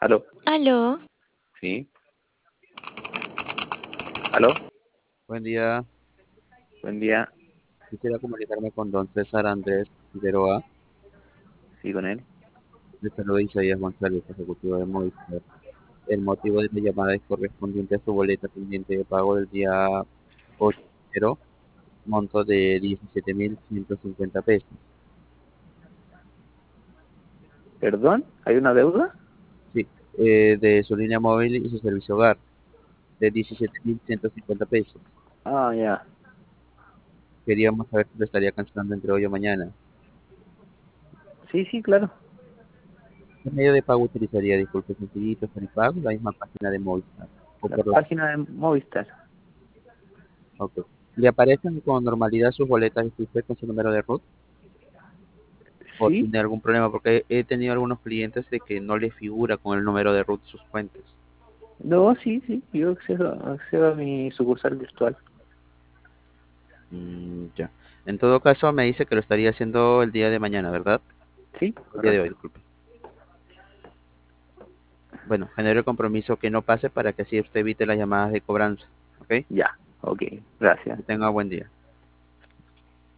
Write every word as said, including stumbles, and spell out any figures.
Aló, Aló, sí, aló, Buen día, buen día, quisiera comunicarme con don César Andrés Figueroa. sí, con él. Le saluda Isaías González, ejecutivo de Movistar. El motivo de mi llamada es correspondiente a su boleta pendiente de pago del día ocho de enero, monto de diecisiete mil ciento cincuenta pesos. ¿Perdón? ¿Hay una deuda? Sí, eh, de su línea móvil y su servicio hogar, de diecisiete mil ciento cincuenta pesos. Ah, ya. Queríamos saber si lo estaría cancelando entre hoy o mañana. Sí, sí, claro. ¿Qué medio de pago utilizaría? Disculpe, sencillito, pago, la misma página de Movistar. O La por la página de Movistar. Ok. ¿Le aparecen con normalidad sus boletas de usted con su número de root? ¿O Sí, tiene algún problema? Porque he tenido algunos clientes de que no le figura con el número de root sus cuentas. no, sí, sí, yo accedo, accedo a mi sucursal virtual. Mm, ya. En todo caso, me dice que lo estaría haciendo el día de mañana, ¿verdad? Sí, El día de hoy, correcto. disculpe. Bueno, genere el compromiso que no pase para que así usted evite las llamadas de cobranza. ¿Ok? Ya, ok, gracias. Que tenga buen día.